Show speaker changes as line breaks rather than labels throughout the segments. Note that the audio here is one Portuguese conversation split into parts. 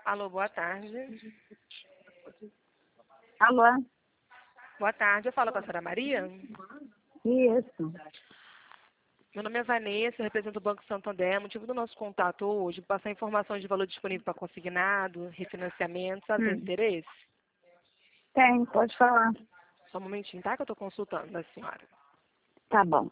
Alô, boa tarde.
Alô?
Boa tarde, eu falo com a senhora Maria.
Isso.
Meu nome é Vanessa, eu represento o Banco Santander. O motivo do nosso contato hoje é passar informações de valor disponível para consignado, refinanciamento, sabe, tem interesse?
Tem, pode falar.
Só um momentinho, tá? Que eu estou consultando da senhora.
Tá bom.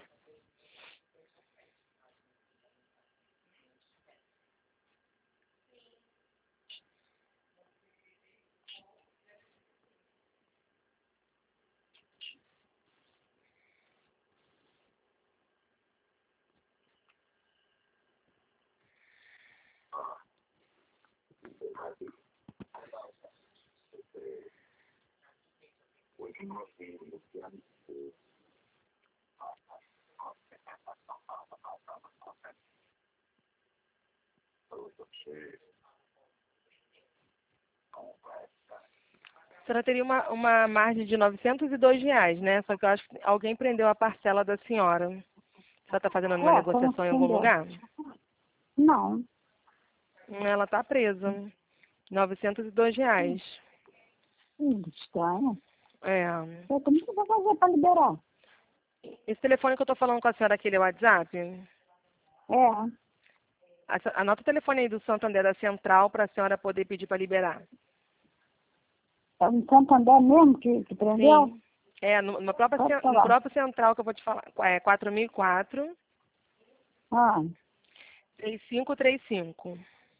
A senhora teria uma margem de R$ 902, né? Só que eu acho que alguém prendeu a parcela da senhora. A senhora está fazendo uma
Como
negociação em algum
entendeu?
lugar?
Não.
Ela está presa. R$ 902.
Estranho.
É.
Como que eu vou fazer para liberar?
Esse telefone que eu estou falando com a senhora aqui, ele é o WhatsApp?
É.
Anota o telefone aí do Santander da Central para a senhora poder pedir para liberar.
É no Santander mesmo que prendeu?
Sim. É, no próprio,
Pode
no
falar.
próprio Central que eu vou te falar. É 4004
Ah,
3535.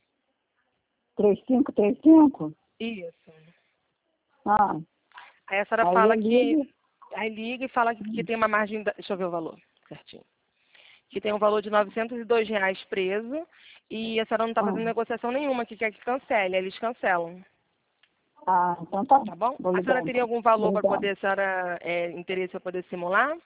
3535?
Isso.
Ah,
Aí a senhora
aí
fala
eu
que.
ligo.
Aí liga e fala que tem uma margem. Deixa eu ver o valor certinho. Que tem um valor de R$ 902 preso e a senhora não está
Ah,
fazendo negociação nenhuma, que quer que cancele. Aí eles cancelam.
então tá
Tá
bom.
bom?
Vou
A
ligar
senhora teria
então.
algum valor para
Obrigada.
poder, a senhora, interesse para poder simular?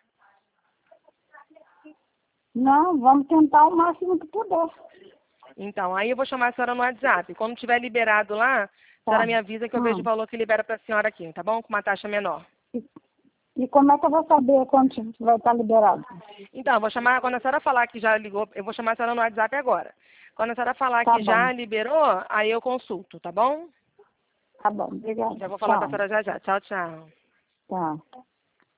Não, vamos tentar o máximo que puder.
Então, aí eu vou chamar a senhora no WhatsApp. Quando tiver liberado lá, a
Tá.
senhora me avisa que eu vejo o valor que libera para a senhora aqui, tá bom? Com uma taxa menor.
E como é que eu vou saber quando vai estar liberado?
Então, eu vou chamar, quando a senhora falar que já ligou, eu vou chamar a senhora no WhatsApp agora. Quando a senhora falar
Tá
que
bom.
já liberou, aí eu consulto, tá bom?
Tá bom. Obrigada.
Já vou falar com a
Tchau.
senhora já já. Tchau, tchau.
Tá.